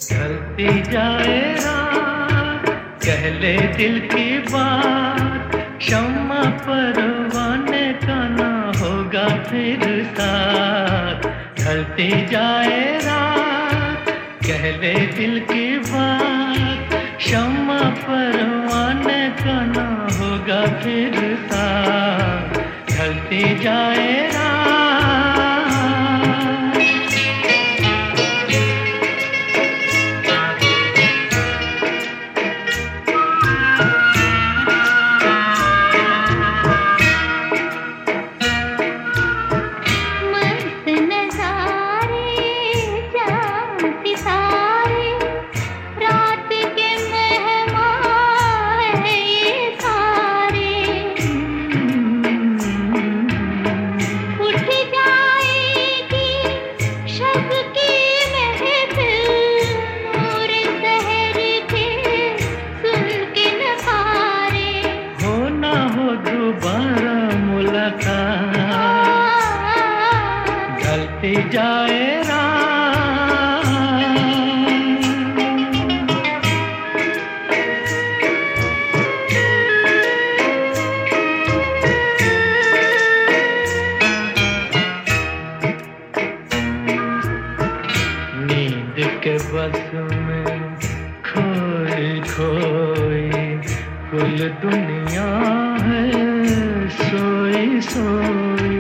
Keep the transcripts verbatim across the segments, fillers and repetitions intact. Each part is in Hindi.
ढलती जाए रात, कह ले दिल की बात, शम्मा परवाने का ना होगा फिर साथ। ढलती जाए रात, कह ले दिल की बात, शम्मा परवाने का ना होगा फिर साथ। ढलती जाए रात। दोबारा मुलाकात, ढलती जाए रात। नींद के बस में खोई खोई कुल दुनिया है सोई सोई।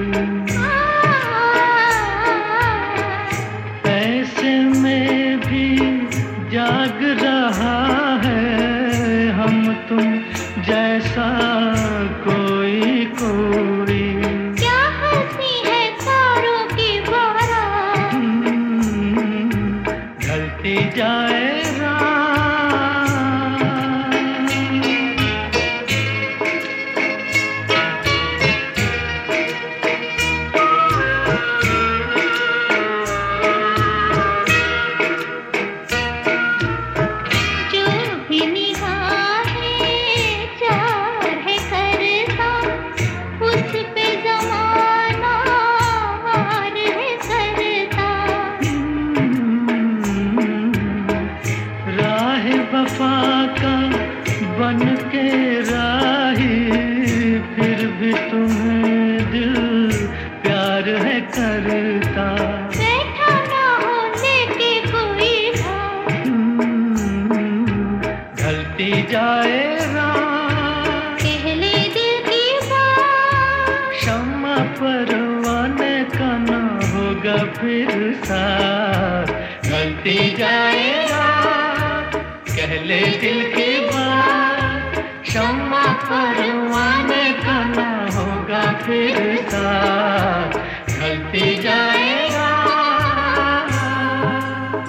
ऐसे में भी जाग रहा है हम तुम जैसा कोई कोई। क्या हंसी है तारों की बारात, ढलती जाए वफा का बन के राही, फिर भी तुम्हें दिल प्यार है करता। बैठा ना होने के कोई ढलती जाए रात, कह ले दिल की बात, शम्मा परवाने का ना होगा फिर साथ। ढलती जाए रात, कह ले दिल की बात, शम्मा परवाने का ना होगा फिर साथ। ढलती जाए